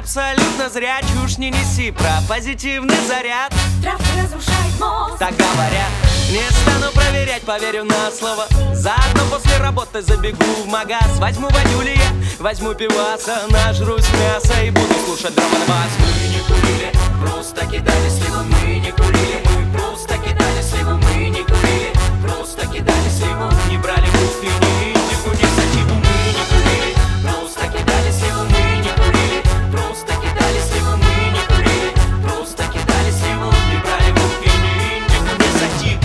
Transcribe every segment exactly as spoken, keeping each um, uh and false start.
абсолютно зря. Чушь не неси про позитивный заряд. Травка разрушает мозг. Так говорят. Не стану проверять, поверю на слово. Заодно после работы забегу в магаз. Возьму водюли, возьму пиваса, нажрусь мяса и буду слушать драм н бас. Мы не курили, просто кидали сливу. Мы не курили, мы просто кидали сливу. Мы не курили, просто кидали сливу. Не брали бутылки, ни индику, ни сативу. Мы не курили, просто кидали сливу. Мы не курили, просто кидали сливу. Мы не курили, просто кидали сливу. Не брали бутылки, ни индику, ни сативу.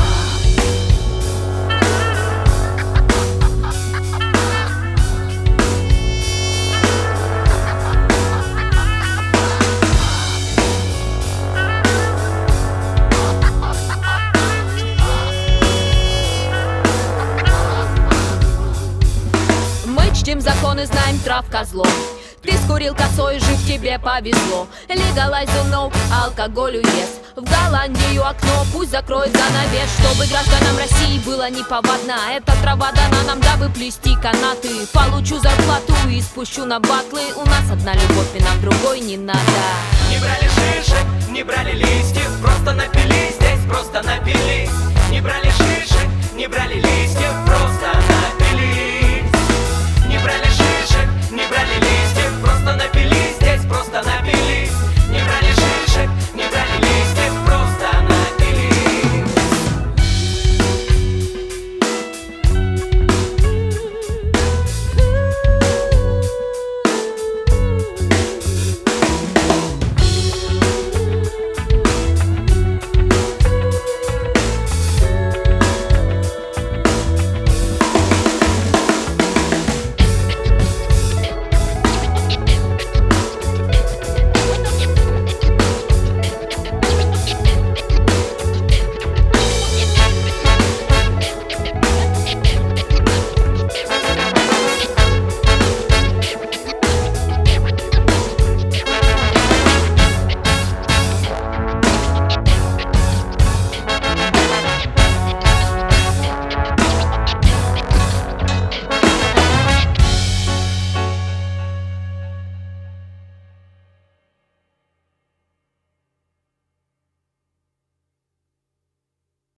Чтим законы, знаем трав козлов. Ты скурил косой, жив, тебе повезло. Legalize the no, алкоголю yes. В Голландию окно пусть закроет занавес, чтобы гражданам России было неповадно. Эта трава дана нам, дабы плести канаты. Получу зарплату и спущу на батлы. У нас одна любовь и нам другой не надо. Не брали шишек, не брали листьев, просто напились, здесь просто напились. Не брали шишек, не брали листьев, просто напились.